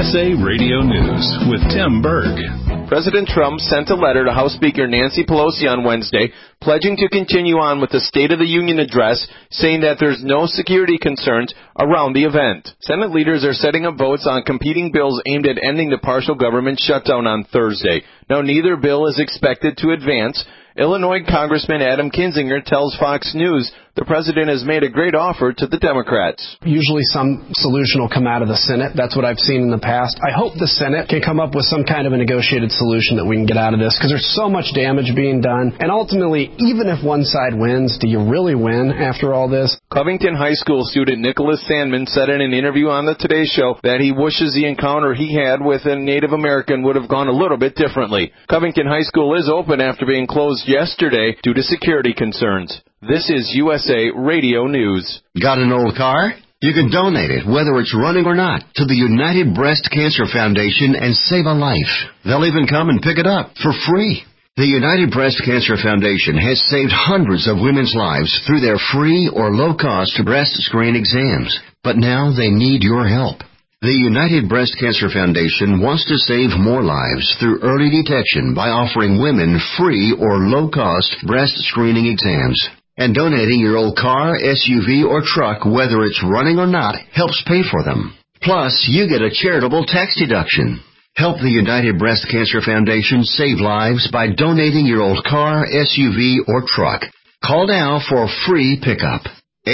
USA Radio News with Tim Berg. President Trump sent a letter to House Speaker Nancy Pelosi on Wednesday, pledging to continue on with the State of the Union address, saying that there's no security concerns around the event. Senate leaders are setting up votes on competing bills aimed at ending the partial government shutdown on Thursday. Now, neither bill is expected to advance. Illinois Congressman Adam Kinzinger tells Fox News the president has made a great offer to the Democrats. Usually some solution will come out of the Senate. That's what I've seen in the past. I hope the Senate can come up with some kind of a negotiated solution that we can get out of this, because there's so much damage being done. And ultimately, even if one side wins, do you really win after all this? Covington High School student Nicholas Sandman said in an interview on the Today Show that he wishes the encounter he had with a Native American would have gone a little bit differently. Covington High School is open after being closed yesterday due to security concerns. This is USA Radio News. Got an old car? You can donate it, whether it's running or not, to the United Breast Cancer Foundation and save a life. They'll even come and pick it up for free. The United Breast Cancer Foundation has saved hundreds of women's lives through their free or low-cost breast screen exams. But now they need your help. The United Breast Cancer Foundation wants to save more lives through early detection by offering women free or low-cost breast screening exams. And donating your old car, SUV, or truck, whether it's running or not, helps pay for them. Plus, you get a charitable tax deduction. Help the United Breast Cancer Foundation save lives by donating your old car, SUV, or truck. Call now for a free pickup.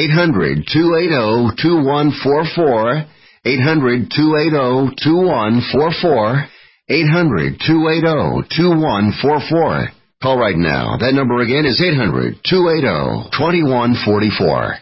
800-280-2144. 800-280-2144. 800-280-2144. Call right now. That number again is 800-280-2144.